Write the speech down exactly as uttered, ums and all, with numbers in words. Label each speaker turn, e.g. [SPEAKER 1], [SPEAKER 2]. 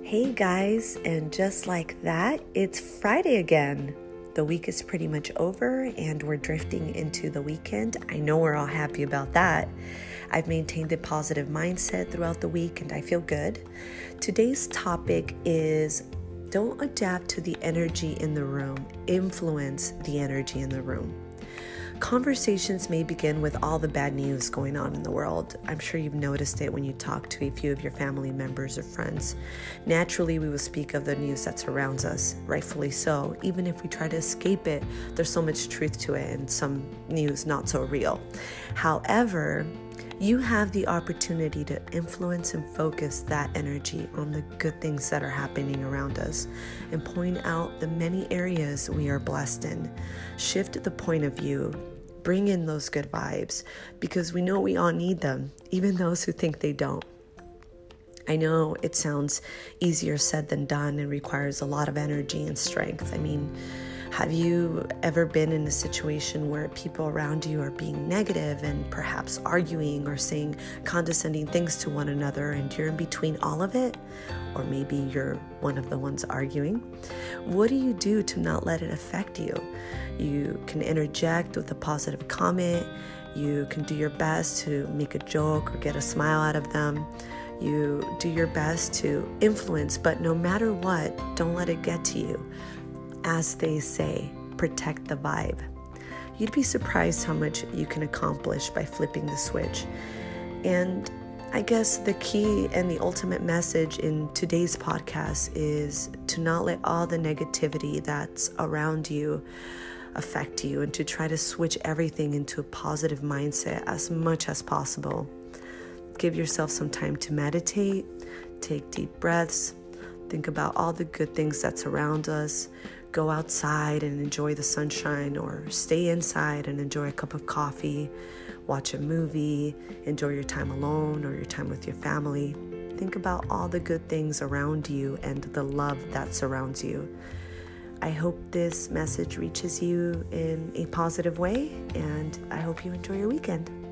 [SPEAKER 1] Hey guys, and just like that, it's Friday again. The week is pretty much over and we're drifting into the weekend. I know we're all happy about that. I've maintained a positive mindset throughout the week and I feel good. Today's topic is don't adapt to the energy in the room, influence the energy in the room. Conversations may begin with all the bad news going on in the world. I'm sure you've noticed it when you talk to a few of your family members or friends. Naturally, we will speak of the news that surrounds us, rightfully so. Even if we try to escape it, there's so much truth to it and some news not so real. However, you have the opportunity to influence and focus that energy on the good things that are happening around us and point out the many areas we are blessed in. Shift the point of view. Bring in those good vibes because we know we all need them, even those who think they don't. I know it sounds easier said than done and requires a lot of energy and strength. I mean, have you ever been in a situation where people around you are being negative and perhaps arguing or saying condescending things to one another and you're in between all of it? Or maybe you're one of the ones arguing. What do you do to not let it affect you? You can interject with a positive comment. You can do your best to make a joke or get a smile out of them. You do your best to influence, but no matter what, don't let it get to you. As they say, protect the vibe. You'd be surprised how much you can accomplish by flipping the switch. And I guess the key and the ultimate message in today's podcast is to not let all the negativity that's around you affect you and to try to switch everything into a positive mindset as much as possible. Give yourself some time to meditate, take deep breaths, think about all the good things that's around us. Go outside and enjoy the sunshine or stay inside and enjoy a cup of coffee, watch a movie, enjoy your time alone or your time with your family. Think about all the good things around you and the love that surrounds you. I hope this message reaches you in a positive way and I hope you enjoy your weekend.